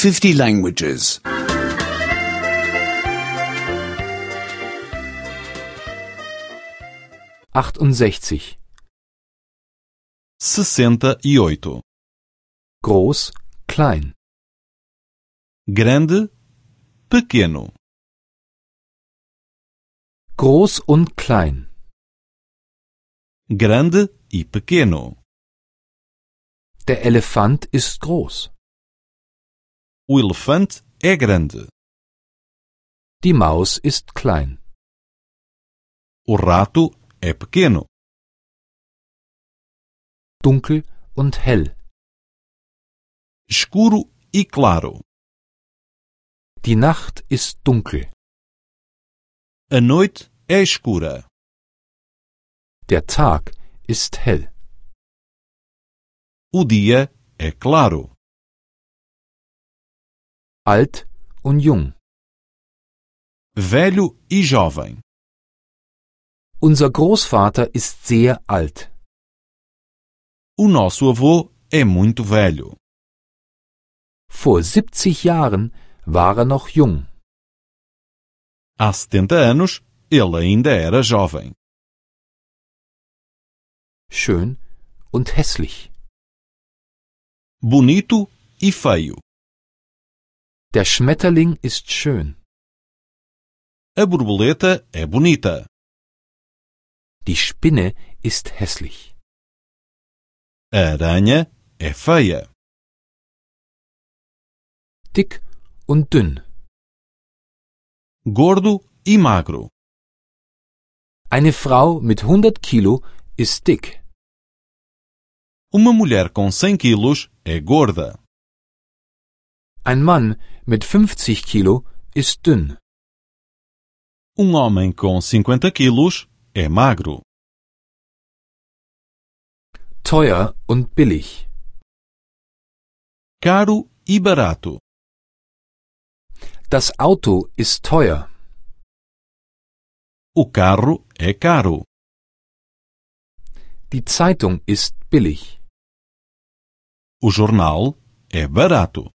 50 languages. 68. 68. Groß, klein. Grande, pequeno. Groß und klein. Grande e pequeno. Der Elefant ist groß. O elefante é grande. Die Maus ist klein. O rato é pequeno. Dunkel und hell. Escuro e claro. Die Nacht ist dunkel. A noite é escura. Der Tag ist hell. O dia é claro. Alt und jung. Velho e jovem. Unser Großvater ist sehr alt. O nosso avô é muito velho. Vor 70 Jahren war er noch jung. Há 70 anos, ele ainda era jovem. Schön und hässlich. Bonito e feio. Der Schmetterling ist schön. A borboleta é bonita. Die Spinne ist hässlich. A aranha é feia. Dick und dünn. Gordo e magro. Eine Frau mit 100 Kilo ist dick. Uma mulher com 100 quilos é gorda. Ein Mann mit 50 Kilo ist dünn. Homem com 50 quilos é magro. Teuer und billig. Caro e barato. Das Auto ist teuer. O carro é caro. Die Zeitung ist billig. O jornal é barato.